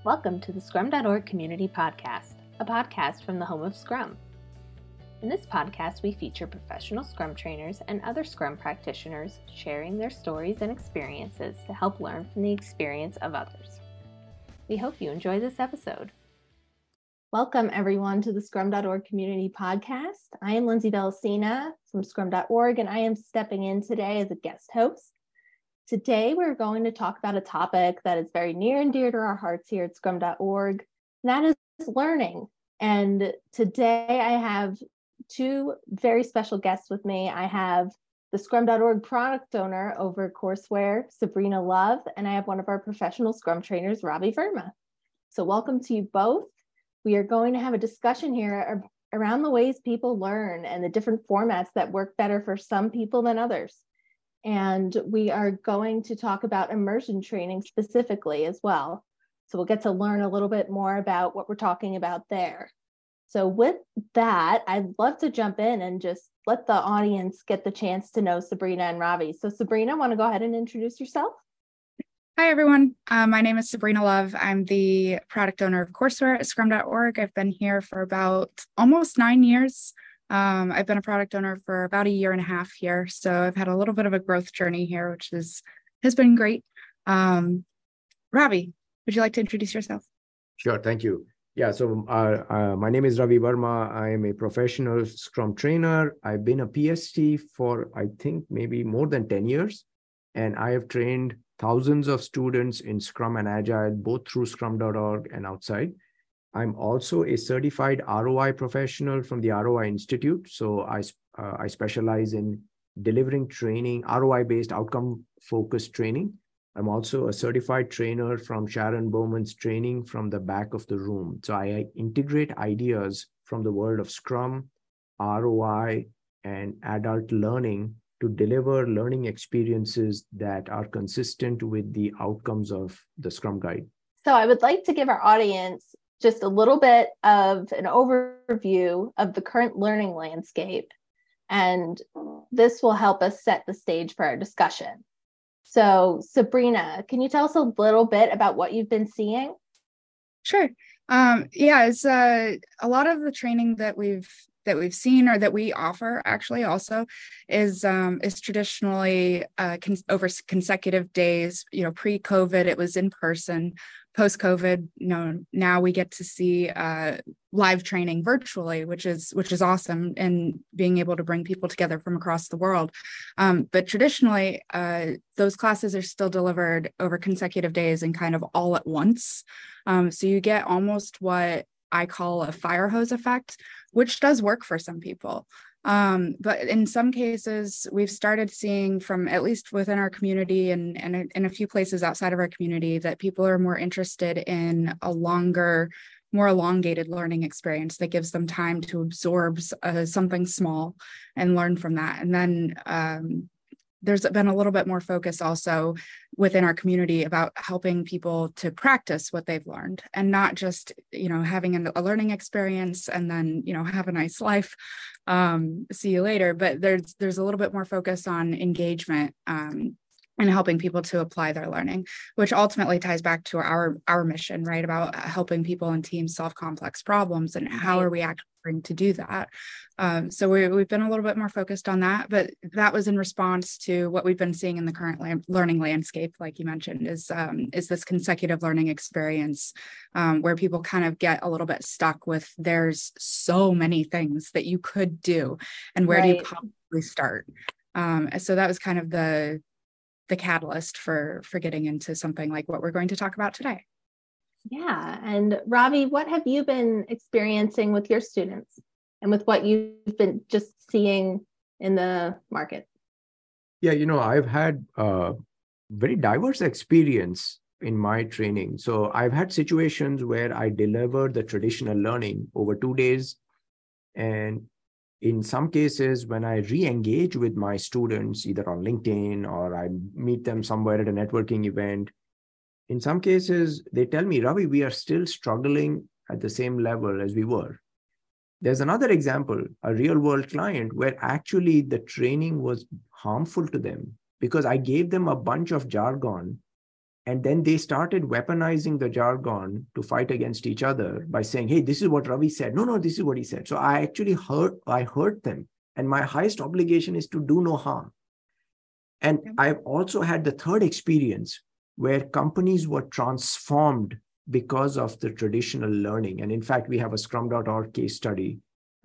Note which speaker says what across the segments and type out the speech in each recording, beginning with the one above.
Speaker 1: Welcome to the Scrum.org Community Podcast, a podcast from the home of Scrum. In this podcast, we feature professional Scrum trainers and other Scrum practitioners sharing their stories and experiences to help learn from the experience of others. We hope you enjoy this episode. Welcome, everyone, to the Scrum.org Community Podcast. I am Lindsay Bellasina from Scrum.org, and I am stepping in today as a guest host. Today, we're going to talk about a topic that is very near and dear to our hearts here at Scrum.org, and that is learning. And today, I have two very special guests with me. I have the Scrum.org product owner over Courseware, Sabrina Love, and I have one of our professional Scrum trainers, Ravi Verma. So welcome to you both. We are going to have a discussion here around the ways people learn and the different formats that work better for some people than others. And we are going to talk about immersion training specifically as well. So we'll get to learn a little bit more about what we're talking about there. So with that, I'd love to jump in and just let the audience get the chance to know Sabrina and Ravi. So Sabrina, want to go ahead and introduce yourself?
Speaker 2: Hi, everyone. My name is Sabrina Love. I'm the product owner of Courseware at Scrum.org. I've been here for about almost 9 years. I've been a product owner for about a year and a half here. So I've had a little bit of a growth journey here, which has been great. Ravi, would you like to introduce yourself?
Speaker 3: Sure, thank you. Yeah, so my name is Ravi Verma. I am a professional Scrum trainer. I've been a PST for, I think, maybe more than 10 years. And I have trained thousands of students in Scrum and Agile, both through Scrum.org and outside. I'm also a certified ROI professional from the ROI Institute. So I specialize in delivering training, ROI-based outcome-focused training. I'm also a certified trainer from Sharon Bowman's training from the back of the room. So I integrate ideas from the world of Scrum, ROI, and adult learning to deliver learning experiences that are consistent with the outcomes of the Scrum Guide.
Speaker 1: So I would like to give our audience just a little bit of an overview of the current learning landscape, and this will help us set the stage for our discussion. So Sabrina, can you tell us a little bit about what you've been seeing?
Speaker 2: Sure. It's a lot of the training that we've seen or that we offer actually also is traditionally over consecutive days. Pre-COVID, it was in person. Post-COVID, now we get to see live training virtually, which is awesome, and being able to bring people together from across the world. But traditionally, those classes are still delivered over consecutive days and kind of all at once. So you get almost what I call a fire hose effect, which does work for some people. But in some cases, we've started seeing from at least within our community and in a few places outside of our community that people are more interested in a longer, more elongated learning experience that gives them time to absorb something small and learn from that. And then there's been a little bit more focus also within our community about helping people to practice what they've learned and not just, having a learning experience and then, have a nice life, see you later. But there's a little bit more focus on engagement and helping people to apply their learning, which ultimately ties back to our mission, right? About helping people and teams solve complex problems and how are we actually going to do that. So we've been a little bit more focused on that, but that was in response to what we've been seeing in the current learning landscape, like you mentioned, is this consecutive learning experience where people kind of get a little bit stuck with there's so many things that you could do, and where do you probably start? So that was kind of the catalyst for getting into something like what we're going to talk about today.
Speaker 1: Yeah. And Ravi, what have you been experiencing with your students and with what you've been just seeing in the market?
Speaker 3: Yeah, I've had a very diverse experience in my training. So I've had situations where I delivered the traditional learning over 2 days. And in some cases, when I re-engage with my students, either on LinkedIn or I meet them somewhere at a networking event, in some cases, they tell me, Ravi, we are still struggling at the same level as we were. There's another example, a real world client where actually the training was harmful to them because I gave them a bunch of jargon And then they started weaponizing the jargon to fight against each other by saying, hey, this is what Ravi said. No, this is what he said. So I actually hurt them. And my highest obligation is to do no harm. And I've also had the third experience where companies were transformed because of the traditional learning. And in fact, we have a scrum.org case study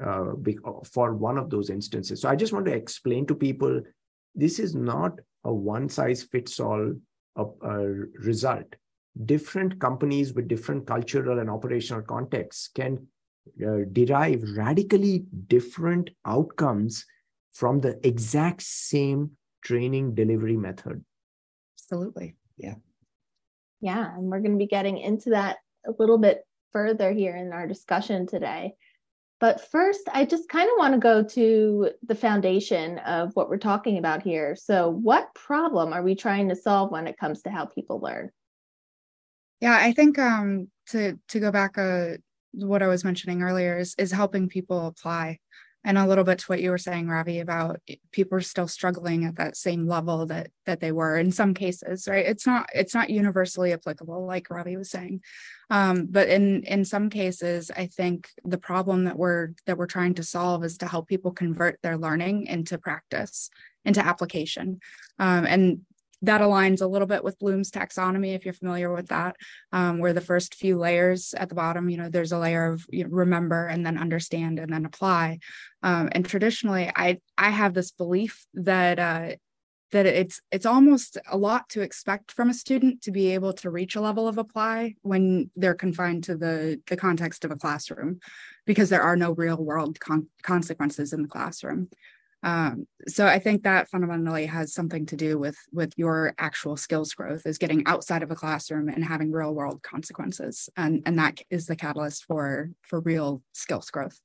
Speaker 3: for one of those instances. So I just want to explain to people, this is not a one-size-fits-all result. Different companies with different cultural and operational contexts can derive radically different outcomes from the exact same training delivery method.
Speaker 2: Absolutely. Yeah.
Speaker 1: Yeah. And we're going to be getting into that a little bit further here in our discussion today. But first, I just kind of want to go to the foundation of what we're talking about here. So what problem are we trying to solve when it comes to how people learn?
Speaker 2: Yeah, I think to go back what I was mentioning earlier is helping people apply. And a little bit to what you were saying, Ravi, about people are still struggling at that same level that they were in some cases, right? It's not universally applicable, like Ravi was saying. But in some cases, I think the problem that we're trying to solve is to help people convert their learning into practice, into application. And that aligns a little bit with Bloom's taxonomy, if you're familiar with that, where the first few layers at the bottom, there's a layer of remember and then understand and then apply. And traditionally, I have this belief that it's almost a lot to expect from a student to be able to reach a level of apply when they're confined to the context of a classroom, because there are no real world consequences in the classroom. So I think that fundamentally has something to do with your actual skills growth, is getting outside of a classroom and having real world consequences. And that is the catalyst for real skills growth.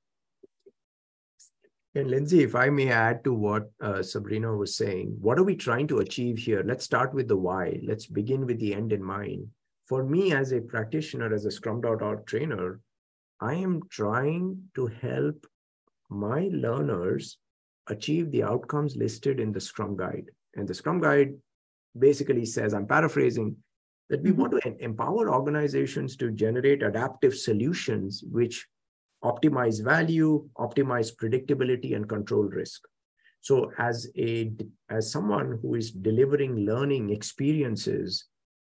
Speaker 3: And Lindsay, if I may add to what Sabrina was saying, what are we trying to achieve here? Let's start with the why. Let's begin with the end in mind. For me, as a practitioner, as a Scrum.org trainer, I am trying to help my learners achieve the outcomes listed in the Scrum Guide. And the Scrum Guide basically says, I'm paraphrasing, that we want to empower organizations to generate adaptive solutions which optimize value, optimize predictability, and control risk. So as someone who is delivering learning experiences,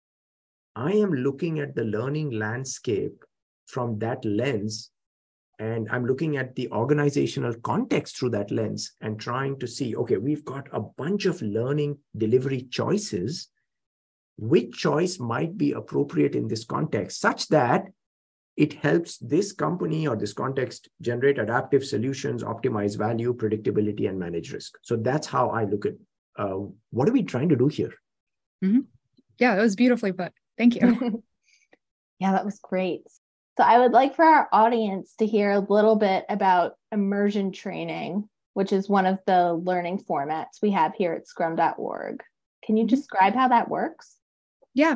Speaker 3: I am looking at the learning landscape from that lens, and I'm looking at the organizational context through that lens and trying to see, okay, we've got a bunch of learning delivery choices. Which choice might be appropriate in this context such that it helps this company or this context generate adaptive solutions, optimize value, predictability, and manage risk. So that's how I look at what are we trying to do here?
Speaker 2: Mm-hmm. Yeah, that was beautifully put. Thank you.
Speaker 1: Yeah, that was great. So I would like for our audience to hear a little bit about immersion training, which is one of the learning formats we have here at scrum.org. Can you describe how that works?
Speaker 2: Yeah.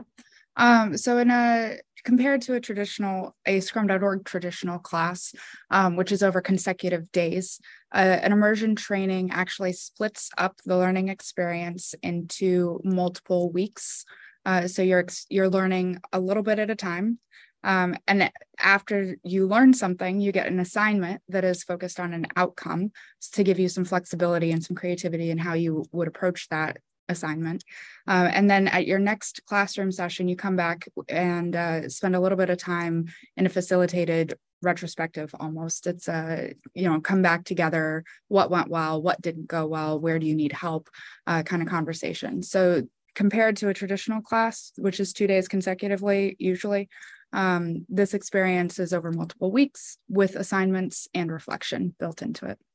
Speaker 2: So compared to a scrum.org traditional class, which is over consecutive days, an immersion training actually splits up the learning experience into multiple weeks. So you're learning a little bit at a time. And after you learn something, you get an assignment that is focused on an outcome to give you some flexibility and some creativity in how you would approach that assignment. And then at your next classroom session, you come back and spend a little bit of time in a facilitated retrospective almost. It's come back together, what went well, what didn't go well, where do you need help, kind of conversation. So compared to a traditional class, which is 2 days consecutively, usually, this experience is over multiple weeks with assignments and reflection built into it.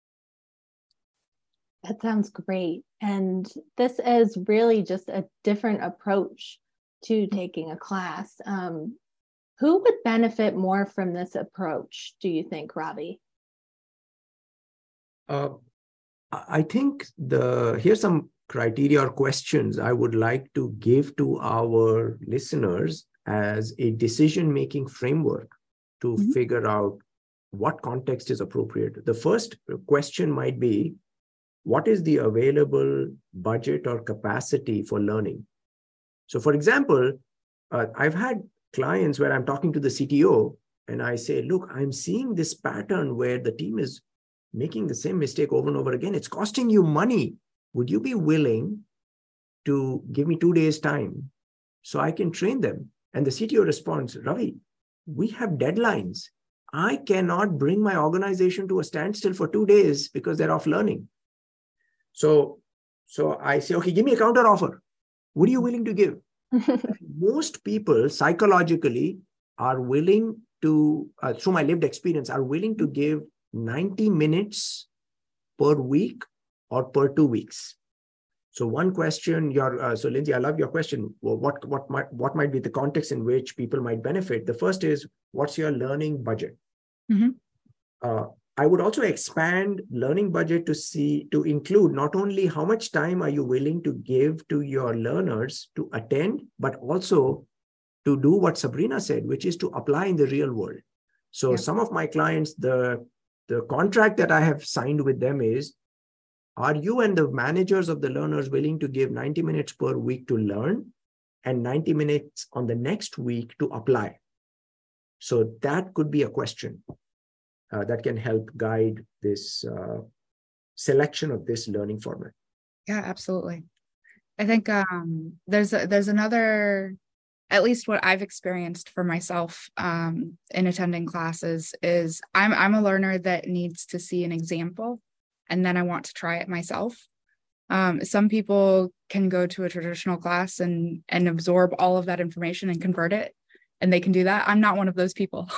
Speaker 1: That sounds great. And this is really just a different approach to taking a class. Who would benefit more from this approach, do you think, Ravi?
Speaker 3: I think here's some criteria or questions I would like to give to our listeners as a decision-making framework to figure out what context is appropriate. The first question might be, what is the available budget or capacity for learning? So for example, I've had clients where I'm talking to the CTO and I say, look, I'm seeing this pattern where the team is making the same mistake over and over again. It's costing you money. Would you be willing to give me 2 days time so I can train them? And the CTO responds, Ravi, we have deadlines. I cannot bring my organization to a standstill for 2 days because they're off learning. So I say, okay, give me a counter offer. What are you willing to give? Most people psychologically are willing to, through my lived experience, are willing to give 90 minutes per week or per 2 weeks. So one question, so Lindsay, I love your question. Well, what might be the context in which people might benefit? The first is, what's your learning budget?
Speaker 2: Mm-hmm.
Speaker 3: I would also expand learning budget to include not only how much time are you willing to give to your learners to attend, but also to do what Sabrina said, which is to apply in the real world. So some of my clients, the contract that I have signed with them is, are you and the managers of the learners willing to give 90 minutes per week to learn and 90 minutes on the next week to apply? So that could be a question that can help guide this selection of this learning format.
Speaker 2: Yeah, absolutely. I think there's another, at least what I've experienced for myself in attending classes is I'm a learner that needs to see an example, and then I want to try it myself. Some people can go to a traditional class and absorb all of that information and convert it, and they can do that. I'm not one of those people.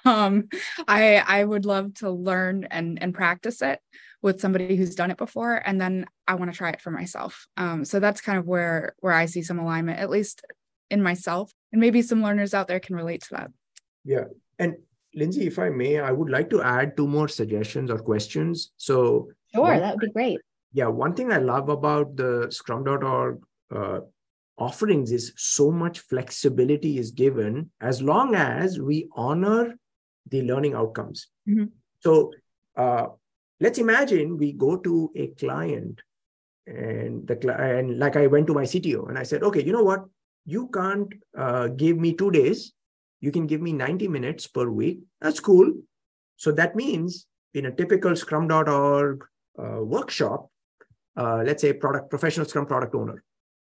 Speaker 2: I would love to learn and practice it with somebody who's done it before, and then I want to try it for myself. So that's kind of where I see some alignment, at least in myself, and maybe some learners out there can relate to that.
Speaker 3: Yeah. And Lindsay, if I may, I would like to add 2 more suggestions or questions. So
Speaker 1: sure, that would be great.
Speaker 3: Yeah, one thing I love about the Scrum.org offerings is so much flexibility is given as long as we honor the learning outcomes.
Speaker 2: Mm-hmm.
Speaker 3: So let's imagine we go to a client and like I went to my CTO and I said, okay, you know what? You can't give me 2 days. You can give me 90 minutes per week. That's cool. So that means in a typical Scrum.org workshop, let's say professional Scrum product owner.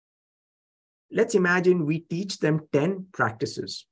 Speaker 3: Let's imagine we teach them 10 practices.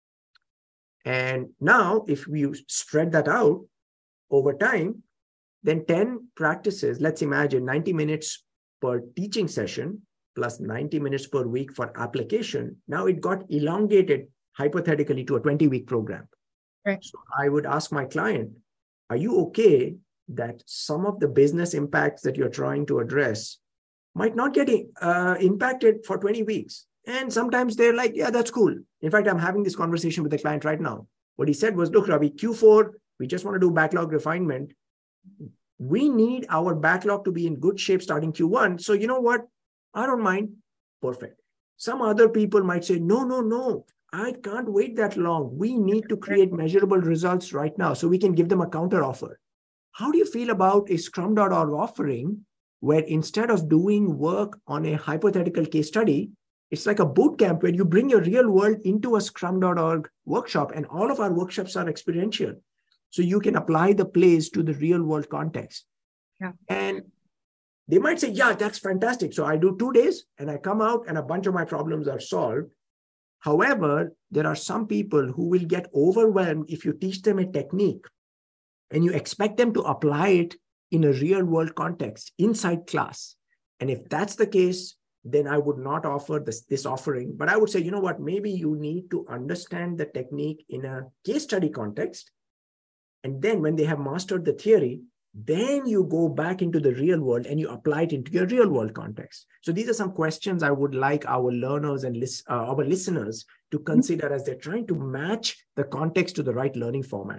Speaker 3: And now if we spread that out over time, then 10 practices, let's imagine 90 minutes per teaching session plus 90 minutes per week for application. Now it got elongated hypothetically to a 20-week program.
Speaker 2: Right.
Speaker 3: So I would ask my client, are you okay that some of the business impacts that you're trying to address might not get impacted for 20 weeks? And sometimes they're like, yeah, that's cool. In fact, I'm having this conversation with the client right now. What he said was, look, Ravi, Q4, we just want to do backlog refinement. We need our backlog to be in good shape starting Q1. So you know what? I don't mind. Perfect. Some other people might say, no, I can't wait that long. We need to create measurable results right now so we can give them a counter offer. How do you feel about a Scrum.org offering where instead of doing work on a hypothetical case study, it's like a boot camp where you bring your real world into a Scrum.org workshop, and all of our workshops are experiential. So you can apply the plays to the real world context.
Speaker 2: Yeah.
Speaker 3: And they might say, yeah, that's fantastic. So I do 2 days and I come out and a bunch of my problems are solved. However, there are some people who will get overwhelmed if you teach them a technique and you expect them to apply it in a real world context inside class. And if that's the case, then I would not offer this offering. But I would say, you know what, maybe you need to understand the technique in a case study context. And then when they have mastered the theory, then you go back into the real world and you apply it into your real world context. So these are some questions I would like our learners and our listeners to consider as they're trying to match the context to the right learning format.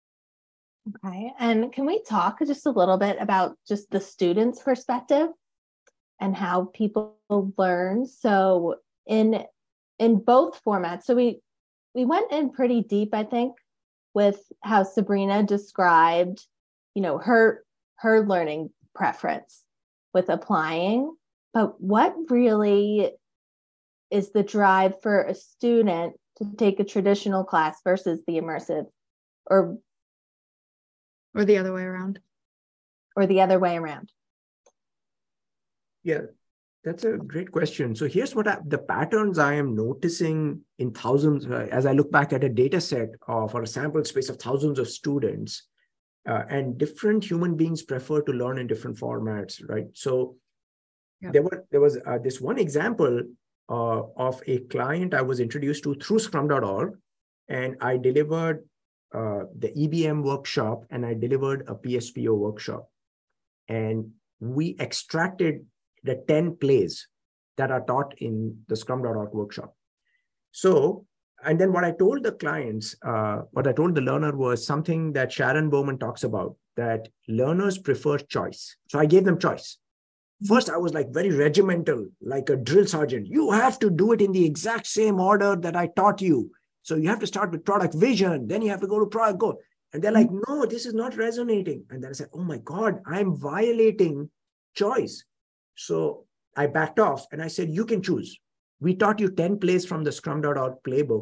Speaker 1: Okay. And can we talk just a little bit about just the student's perspective and how people learn? So in both formats, so we went in pretty deep, I think, with how Sabrina described, her learning preference with applying. But what really is the drive for a student to take a traditional class versus the immersive, or
Speaker 2: the other way around?
Speaker 1: Or the other way around?
Speaker 3: Yeah, that's a great question. So here's what the patterns I am noticing in thousands, as I look back at a data set or a sample space of thousands of students, and different human beings prefer to learn in different formats, right? So there was this one example of a client I was introduced to through scrum.org, and I delivered the EBM workshop and I delivered a PSPO workshop. And we extracted the 10 plays that are taught in the scrum.org workshop. So, and then what I told the clients, what I told the learner was something that Sharon Bowman talks about, that learners prefer choice. So I gave them choice. First, I was like very regimental, like a drill sergeant. You have to do it in the exact same order that I taught you. So you have to start with product vision, then you have to go to product goal. And they're like, no, this is not resonating. And then I said, oh my God, I'm violating choice. So I backed off and I said, you can choose. We taught you 10 plays from the scrum.org playbook.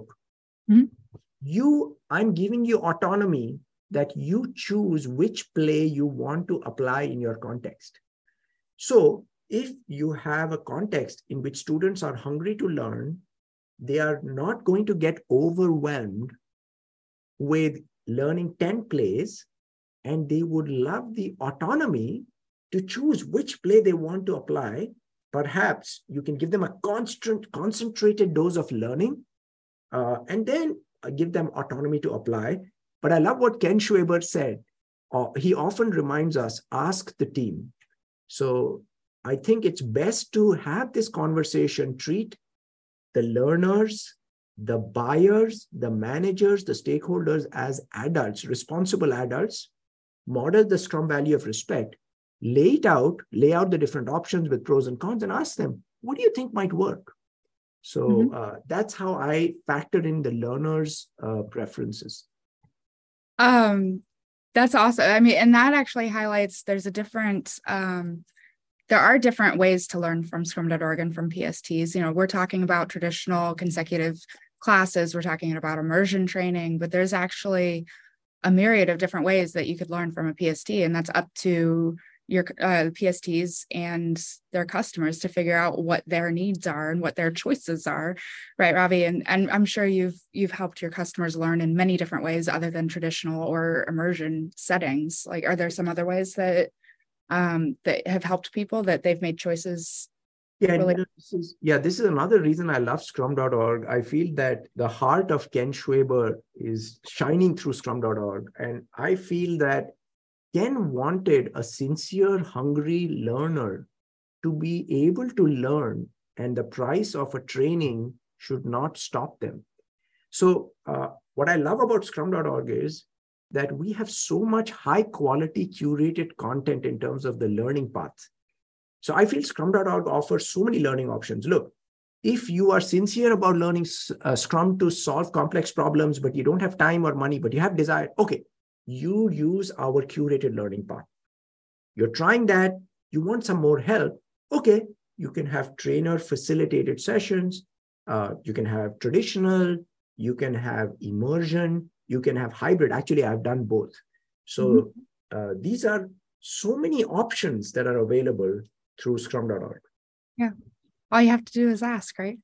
Speaker 3: I'm giving you autonomy that you choose which play you want to apply in your context. So if you have a context in which students are hungry to learn, they are not going to get overwhelmed with learning 10 plays, and they would love the autonomy to choose which play they want to apply. Perhaps you can give them a concentrated dose of learning, and then give them autonomy to apply. But I love what Ken Schwaber said. He often reminds us, ask the team. So I think it's best to have this conversation, treat the learners, the buyers, the managers, the stakeholders as adults, responsible adults, model the Scrum value of respect, lay out the different options with pros and cons, and ask them, what do you think might work? So that's how I factor in the learners' preferences.
Speaker 2: That's awesome. I mean, and that actually highlights there are different ways to learn from scrum.org and from PSTs. You know, we're talking about traditional consecutive classes, we're talking about immersion training, but there's actually a myriad of different ways that you could learn from a PST, and that's up to your PSTs and their customers to figure out what their needs are and what their choices are, right, Ravi? And I'm sure you've helped your customers learn in many different ways other than traditional or immersion settings. Like, are there some other ways that have helped people, that they've made choices?
Speaker 3: This is another reason I love scrum.org. I feel that the heart of Ken Schwaber is shining through scrum.org. And I feel that Ken wanted a sincere, hungry learner to be able to learn, and the price of a training should not stop them. So what I love about scrum.org is that we have so much high quality curated content in terms of the learning path. So I feel scrum.org offers so many learning options. Look, if you are sincere about learning Scrum to solve complex problems, but you don't have time or money, but you have desire, okay, you use our curated learning path. You're trying that, you want some more help, okay, you can have trainer facilitated sessions, you can have traditional, you can have immersion, you can have hybrid. Actually, I've done both. So these are so many options that are available through scrum.org.
Speaker 2: Yeah. All you have to do is ask, right?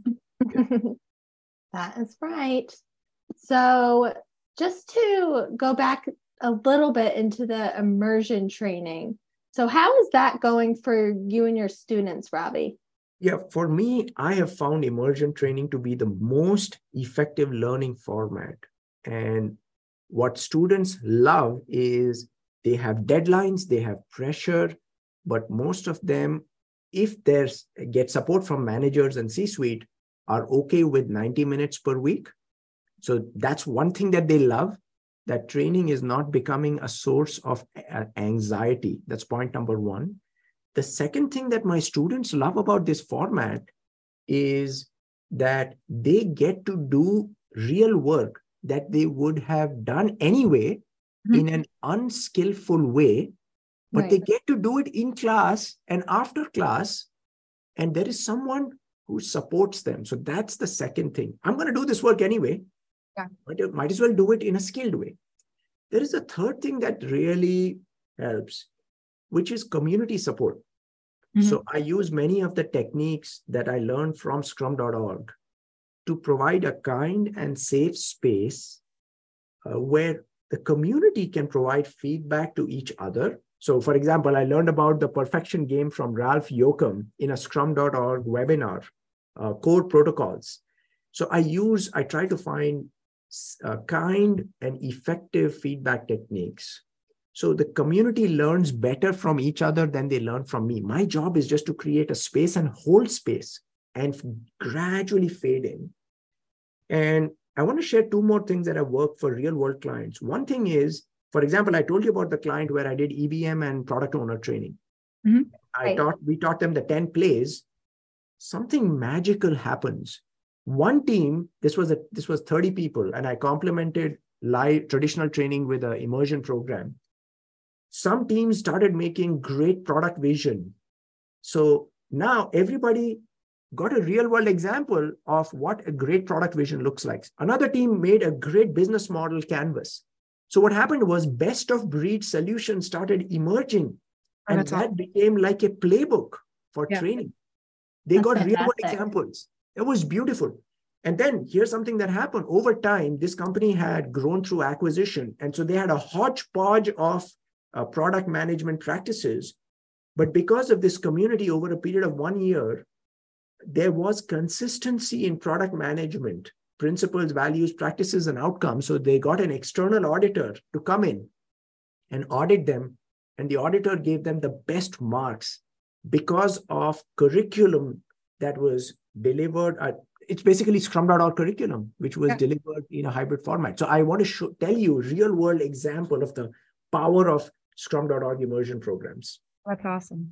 Speaker 1: That is right. So just to go back a little bit into the immersion training. So how is that going for you and your students, Ravi?
Speaker 3: Yeah, for me, I have found immersion training to be the most effective learning format. And what students love is they have deadlines, they have pressure, but most of them, if they get support from managers and C-suite, are okay with 90 minutes per week. So that's one thing that they love, that training is not becoming a source of anxiety. That's point number one. The second thing that my students love about this format is that they get to do real work that they would have done anyway in an unskillful way, but they get to do it in class and after class. And there is someone who supports them. So that's the second thing. I'm going to do this work anyway.
Speaker 2: Yeah.
Speaker 3: Might as well do it in a skilled way. There is a third thing that really helps, which is community support. So I use many of the techniques that I learned from scrum.org to provide a kind and safe space where the community can provide feedback to each other. So for example, I learned about the perfection game from Ralph Yoakum in a scrum.org webinar, core protocols. So I try to find kind and effective feedback techniques. So the community learns better from each other than they learn from me. My job is just to create a space and hold space and gradually fade in. And I want to share two more things that have worked for real world clients. One thing is, for example, I told you about the client where I did EBM and product owner training. We taught them the 10 plays. Something magical happens. One team, this was 30 people, and I complemented live traditional training with an immersion program. Some teams started making great product vision. So now everybody got a real world example of what a great product vision looks like. Another team made a great business model canvas. So what happened was best of breed solutions started emerging, and that became like a playbook for training. They got real world examples. It was beautiful. And then here's something that happened. Over time, this company had grown through acquisition. And so they had a hodgepodge of product management practices. But because of this community over a period of 1 year, there was consistency in product management, principles, values, practices, and outcomes. So they got an external auditor to come in and audit them. And the auditor gave them the best marks because of curriculum that was delivered. It's basically Scrum.org curriculum, which was delivered in a hybrid format. So I want to tell you a real world example of the power of Scrum.org immersion programs.
Speaker 2: That's awesome.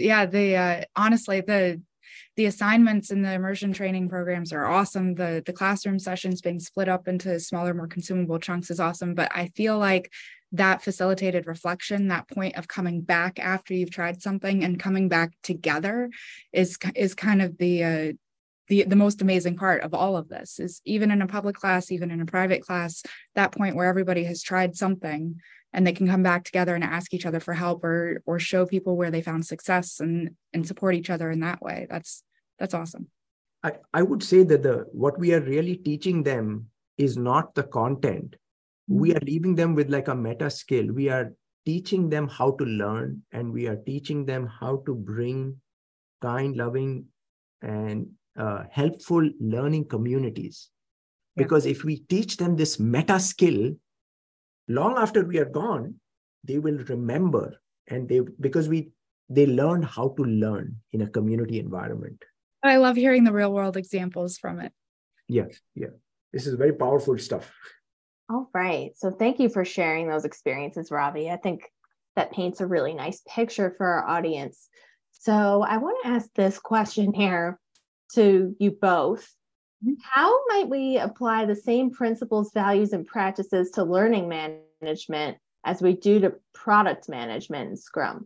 Speaker 2: Honestly, the assignments in the immersion training programs are awesome. The classroom sessions being split up into smaller, more consumable chunks is awesome. But I feel like that facilitated reflection, that point of coming back after you've tried something and coming back together is kind of the most amazing part of all of this. Is even in a public class, even in a private class, that point where everybody has tried something and they can come back together and ask each other for help or show people where they found success and support each other in that way. That's awesome.
Speaker 3: I would say that what we are really teaching them is not the content. We are leaving them with like a meta skill. We are teaching them how to learn, and we are teaching them how to bring kind, loving, and helpful learning communities. Because if we teach them this meta skill, long after we are gone, they will remember, and they learned how to learn in a community environment.
Speaker 2: I love hearing the real world examples from it.
Speaker 3: Yeah. This is very powerful stuff.
Speaker 1: All right. So thank you for sharing those experiences, Ravi. I think that paints a really nice picture for our audience. So I want to ask this question here to you both. How might we apply the same principles, values, and practices to learning management as we do to product management in Scrum?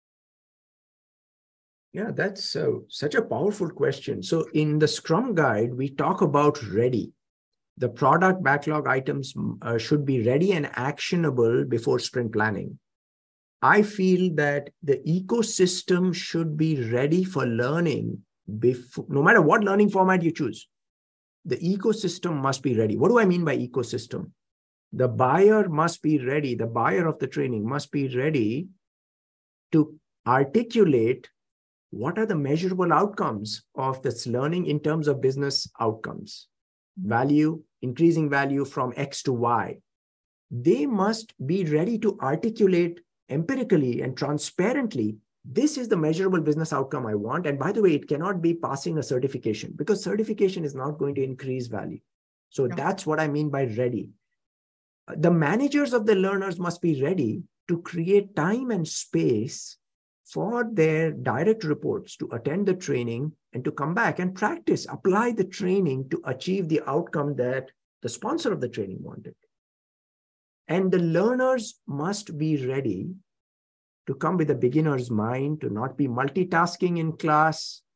Speaker 3: Yeah, that's such a powerful question. So in the Scrum Guide, we talk about ready. The product backlog items should be ready and actionable before sprint planning. I feel that the ecosystem should be ready for learning before, no matter what learning format you choose. The ecosystem must be ready. What do I mean by ecosystem? The buyer must be ready. The buyer of the training must be ready to articulate what are the measurable outcomes of this learning in terms of business outcomes. Value, increasing value from X to Y. They must be ready to articulate empirically and transparently, this is the measurable business outcome I want. And by the way, it cannot be passing a certification, because certification is not going to increase value. So that's what I mean by ready. The managers of the learners must be ready to create time and space for their direct reports to attend the training and to come back and practice, apply the training to achieve the outcome that the sponsor of the training wanted. And the learners must be ready to come with a beginner's mind, to not be multitasking in class,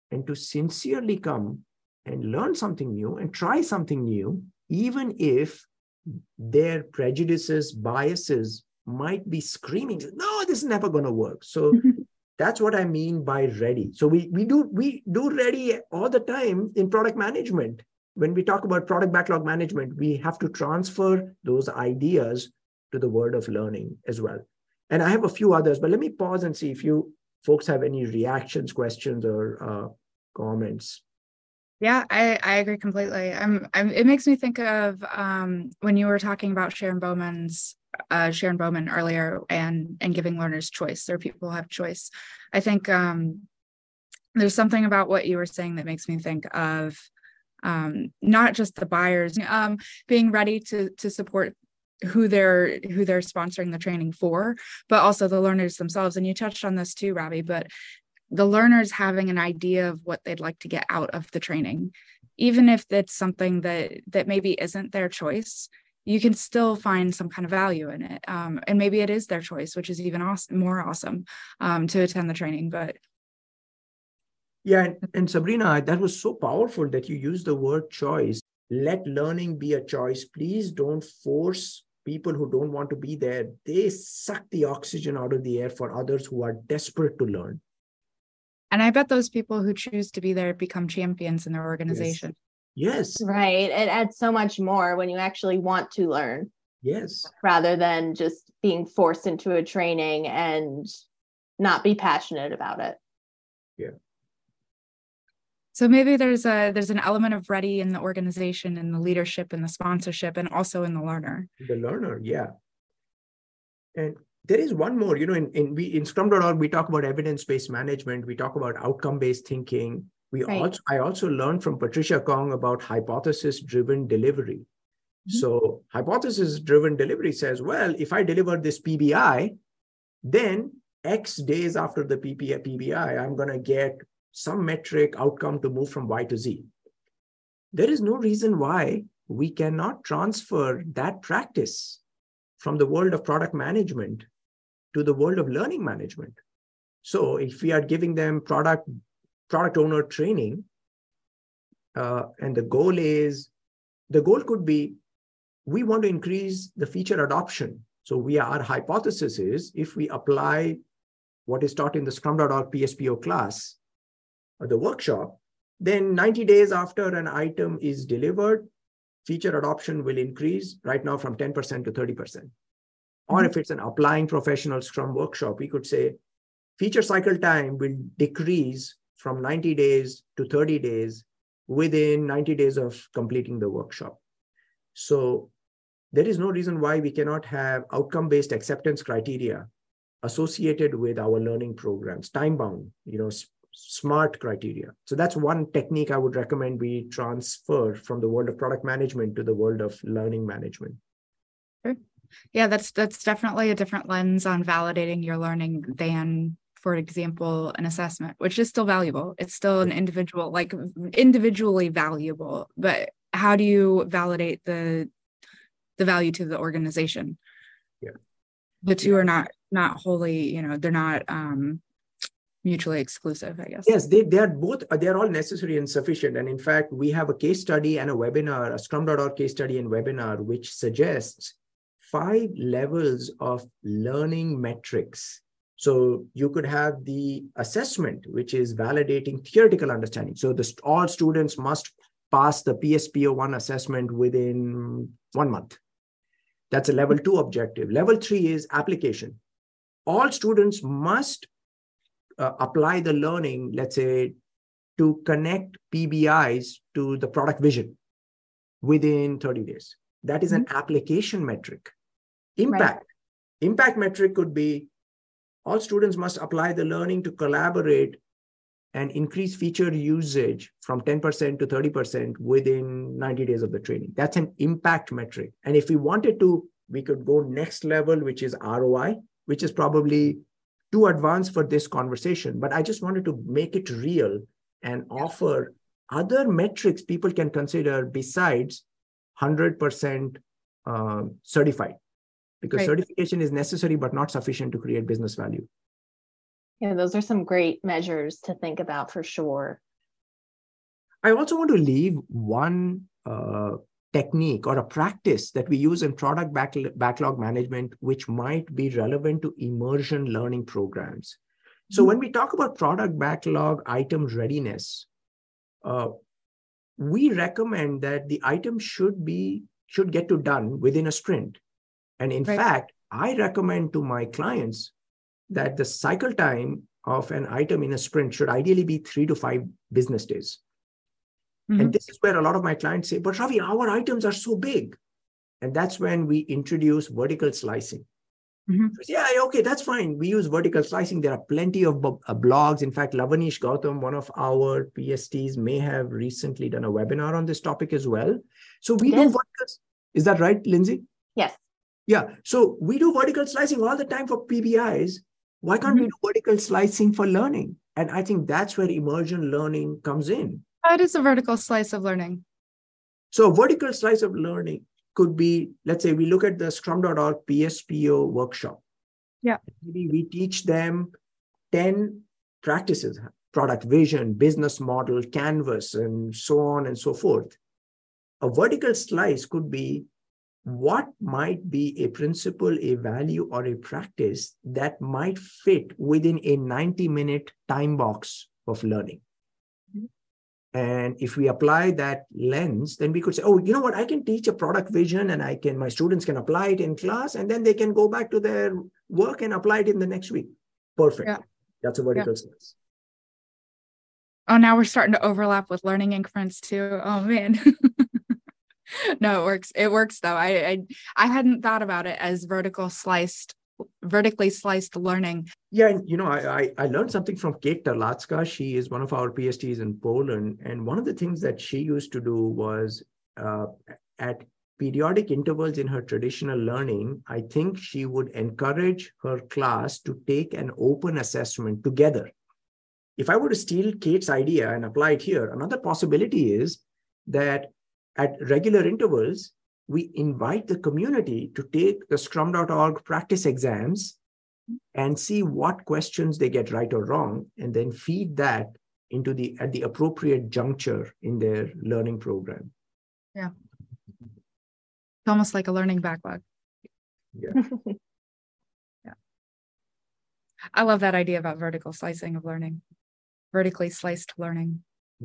Speaker 3: and to sincerely come and learn something new and try something new, even if their prejudices, biases might be screaming, no, this is never going to work. So that's what I mean by ready. So we do ready all the time in product management. When we talk about product backlog management, we have to transfer those ideas to the world of learning as well. And I have a few others, but let me pause and see if you folks have any reactions, questions, or comments.
Speaker 2: Yeah, I agree completely. It makes me think of when you were talking about Sharon Bowman earlier and giving learners choice, or people have choice. I think there's something about what you were saying that makes me think of not just the buyers being ready to support who they're sponsoring the training for, but also the learners themselves. And you touched on this too, Ravi, but the learners having an idea of what they'd like to get out of the training, even if it's something that maybe isn't their choice, you can still find some kind of value in it. And maybe it is their choice, which is even more awesome to attend the training. But
Speaker 3: yeah, and Sabrina, that was so powerful that you used the word choice. Let learning be a choice. Please don't force people who don't want to be there. They suck the oxygen out of the air for others who are desperate to learn.
Speaker 2: And I bet those people who choose to be there become champions in their organization.
Speaker 3: Yes.
Speaker 1: Right. It adds so much more when you actually want to learn.
Speaker 3: Yes.
Speaker 1: Rather than just being forced into a training and not be passionate about it.
Speaker 3: Yeah.
Speaker 2: So maybe there's an element of ready in the organization, in the leadership, in the sponsorship, and also in the learner. The
Speaker 3: learner, yeah. And there is one more, in Scrum.org, we talk about evidence-based management. We talk about outcome-based thinking. I also learned from Patricia Kong about hypothesis-driven delivery. Mm-hmm. So hypothesis-driven delivery says, well, if I deliver this PBI, then X days after the PBI, I'm going to get some metric outcome to move from Y to Z. There is no reason why we cannot transfer that practice from the world of product management to the world of learning management. So if we are giving them product owner training, and the goal could be, we want to increase the feature adoption. So our hypothesis is, if we apply what is taught in the Scrum.org PSPO class, or the workshop, then 90 days after an item is delivered, feature adoption will increase right now from 10% to 30%. Mm-hmm. Or if it's an applying professional Scrum workshop, we could say feature cycle time will decrease from 90 days to 30 days within 90 days of completing the workshop. So there is no reason why we cannot have outcome-based acceptance criteria associated with our learning programs, time-bound, smart criteria. So that's one technique I would recommend we transfer from the world of product management to the world of learning management.
Speaker 2: Sure. Yeah, that's definitely a different lens on validating your learning than, for example, an assessment, which is still valuable. It's still an individually valuable, but how do you validate the value to the organization?
Speaker 3: Yeah.
Speaker 2: The two are not wholly, they're not mutually exclusive, I guess.
Speaker 3: Yes, they're all necessary and sufficient. And in fact, we have a case study and a webinar, a Scrum.org case study and webinar, which suggests 5 levels of learning metrics. So you could have the assessment, which is validating theoretical understanding. So all students must pass the PSPO1 assessment within 1 month. That's a level 2 objective. Level 3 is application. All students must apply the learning, let's say, to connect PBIs to the product vision within 30 days. That is an application metric. Impact metric could be, all students must apply the learning to collaborate and increase feature usage from 10% to 30% within 90 days of the training. That's an impact metric. And if we wanted to, we could go next level, which is ROI, which is probably too advanced for this conversation. But I just wanted to make it real and offer other metrics people can consider besides 100% certified. Because certification is necessary, but not sufficient to create business value.
Speaker 1: Yeah, those are some great measures to think about for sure.
Speaker 3: I also want to leave one technique or a practice that we use in product backlog management, which might be relevant to immersion learning programs. So when we talk about product backlog item readiness, we recommend that the item should get to done within a sprint. And in fact, I recommend to my clients that the cycle time of an item in a sprint should ideally be 3 to 5 business days. And this is where a lot of my clients say, but Ravi, our items are so big. And that's when we introduce vertical slicing. Yeah, okay, that's fine. We use vertical slicing. There are plenty of blogs. In fact, Lavanish Gautam, one of our PSTs, may have recently done a webinar on this topic as well. So we do verticals. Is that right, Lindsay?
Speaker 1: Yes.
Speaker 3: Yeah. So we do vertical slicing all the time for PBIs. Why can't we do vertical slicing for learning? And I think that's where immersion learning comes in.
Speaker 2: How does a vertical slice of learning?
Speaker 3: So a vertical slice of learning could be, let's say we look at the scrum.org PSPO workshop.
Speaker 2: Yeah.
Speaker 3: Maybe we teach them 10 practices, product vision, business model, canvas, and so on and so forth. A vertical slice could be what might be a principle, a value, or a practice that might fit within a 90-minute time box of learning. And if we apply that lens, then we could say, oh, you know what, I can teach a product vision and my students can apply it in class, and then they can go back to their work and apply it in the next week. Perfect. Yeah. That's a vertical slice.
Speaker 2: Oh, now we're starting to overlap with learning increments too. Oh man. No, it works. It works though. I hadn't thought about it as vertically sliced learning.
Speaker 3: Yeah, and you know, I learned something from Kate Terlacka. She is one of our PhDs in Poland, and one of the things that she used to do was at periodic intervals in her traditional learning, I think she would encourage her class to take an open assessment together. If I were to steal Kate's idea and apply it here, another possibility is that at regular intervals, we invite the community to take the scrum.org practice exams and see what questions they get right or wrong, and then feed that into at the appropriate juncture in their learning program.
Speaker 2: Yeah. It's almost like a learning backlog.
Speaker 3: Yeah.
Speaker 2: Yeah. I love that idea about vertical slicing of learning, vertically sliced learning.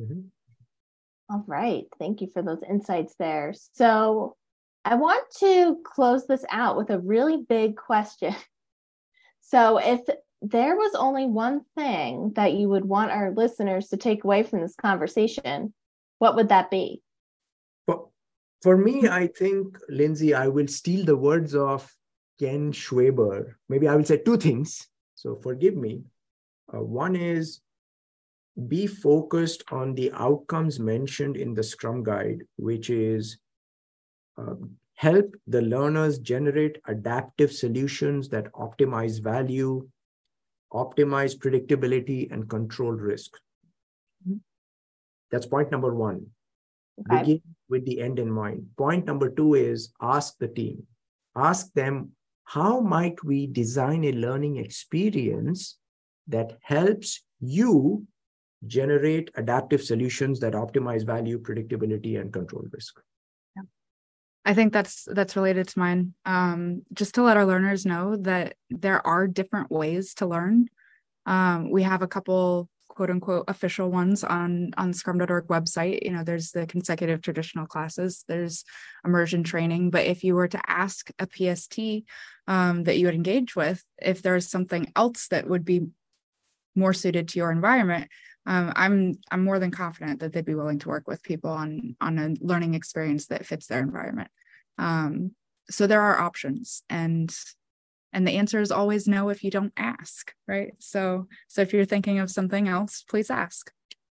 Speaker 1: All right. Thank you for those insights there. So I want to close this out with a really big question. So if there was only one thing that you would want our listeners to take away from this conversation, what would that be?
Speaker 3: For me, I think, Lindsay, I will steal the words of Ken Schwaber. Maybe I will say two things. So forgive me. One is be focused on the outcomes mentioned in the Scrum Guide, which is help the learners generate adaptive solutions that optimize value, optimize predictability, and control risk. That's point number one. Okay. Begin with the end in mind. Point number two is ask the team. Ask them, how might we design a learning experience that helps you generate adaptive solutions that optimize value, predictability, and control risk?
Speaker 2: Yeah. I think that's related to mine. Just to let our learners know that there are different ways to learn. We have a couple quote unquote official ones on scrum.org website. You know, there's the consecutive traditional classes, there's immersion training. But if you were to ask a PST that you would engage with, if there's something else that would be more suited to your environment, I'm more than confident that they'd be willing to work with people on a learning experience that fits their environment. So there are options, and the answer is always no if you don't ask, right? So if you're thinking of something else, please ask.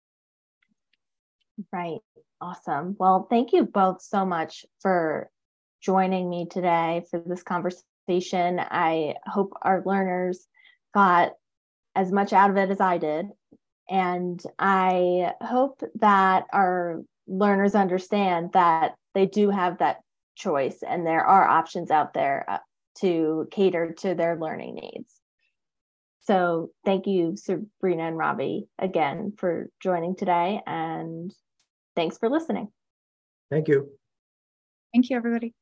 Speaker 1: Right. Awesome. Well, thank you both so much for joining me today for this conversation. I hope our learners got as much out of it as I did. And I hope that our learners understand that they do have that choice and there are options out there to cater to their learning needs. So thank you, Sabrina and Ravi, again for joining today. And Thanks for listening.
Speaker 3: Thank you.
Speaker 2: Thank you, everybody.